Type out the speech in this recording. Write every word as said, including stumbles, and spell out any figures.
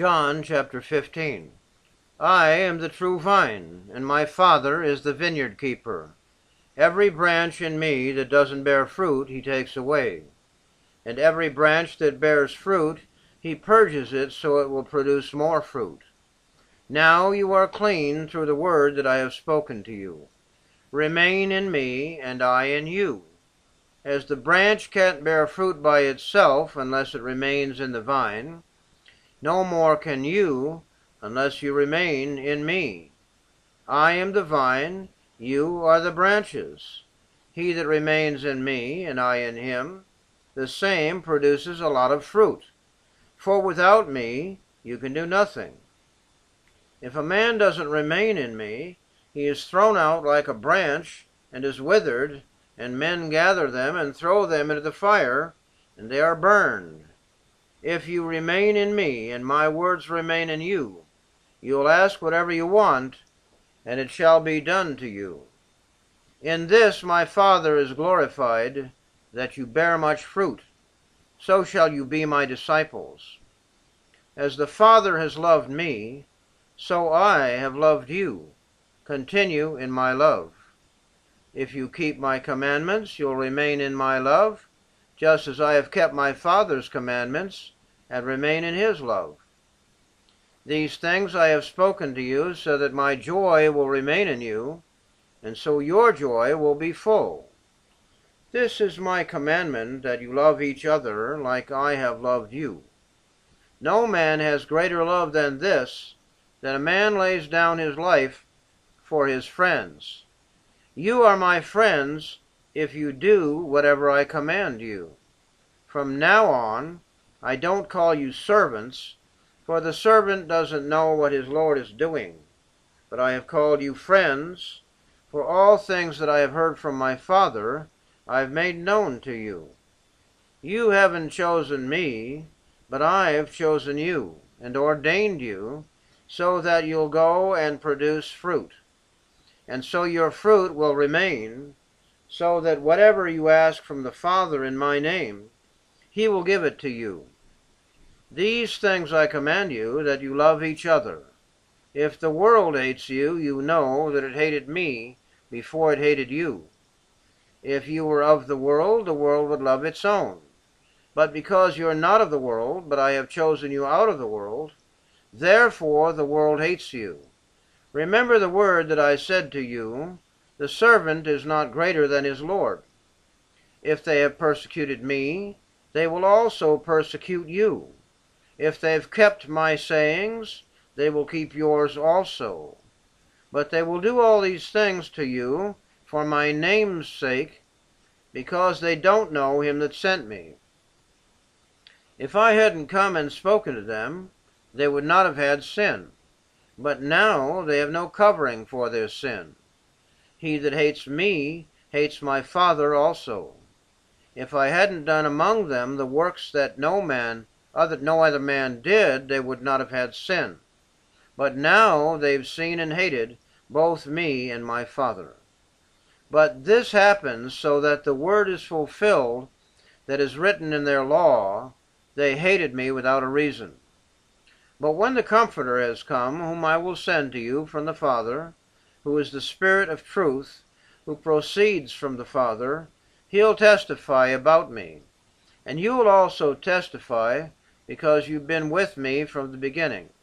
John chapter fifteen. I am the true vine, and my Father is the vineyard keeper. Every branch in me that doesn't bear fruit, he takes away. And every branch that bears fruit, he purges it so it will produce more fruit. Now you are clean through the word that I have spoken to you. Remain in me, and I in you. As the branch can't bear fruit by itself unless it remains in the vine, no more can you unless you remain in me. I am the vine, you are the branches. He that remains in me, and I in him, the same produces a lot of fruit. For without me you can do nothing. If a man doesn't remain in me, he is thrown out like a branch and is withered, and men gather them and throw them into the fire, and they are burned. If you remain in me, and my words remain in you, you will ask whatever you want, and it shall be done to you. In this my Father is glorified, that you bear much fruit. So shall you be my disciples. As the Father has loved me, so I have loved you. Continue in my love. If you keep my commandments, you'll remain in my love, just as I have kept my Father's commandments and remain in his love. These things I have spoken to you, so that my joy will remain in you, and so your joy will be full. This is my commandment, that you love each other like I have loved you. No man has greater love than this, that a man lays down his life for his friends. You are my friends if you do whatever I command you. From now on, I don't call you servants, for the servant doesn't know what his Lord is doing. But I have called you friends, for all things that I have heard from my Father I have made known to you. You haven't chosen me, but I have chosen you, and ordained you, so that you'll go and produce fruit. And so your fruit will remain, so that whatever you ask from the Father in my name, he will give it to you. These things I command you, that you love each other. If the world hates you, you know that it hated me before it hated you. If you were of the world, the world would love its own. But because you are not of the world, but I have chosen you out of the world, therefore the world hates you. Remember the word that I said to you, the servant is not greater than his Lord. If they have persecuted me, they will also persecute you. If they have kept my sayings, they will keep yours also. But they will do all these things to you for my name's sake, because they don't know him that sent me. If I hadn't come and spoken to them, they would not have had sin. But now they have no covering for their sin. He that hates me hates my Father also. If I hadn't done among them the works that no man, other, no other man did, they would not have had sin. But now they've seen and hated both me and my Father. But this happens so that the word is fulfilled that is written in their law, they hated me without a reason. But when the Comforter has come, whom I will send to you from the Father, who is the Spirit of truth, who proceeds from the Father, he'll testify about me. And you will also testify, because you've been with me from the beginning.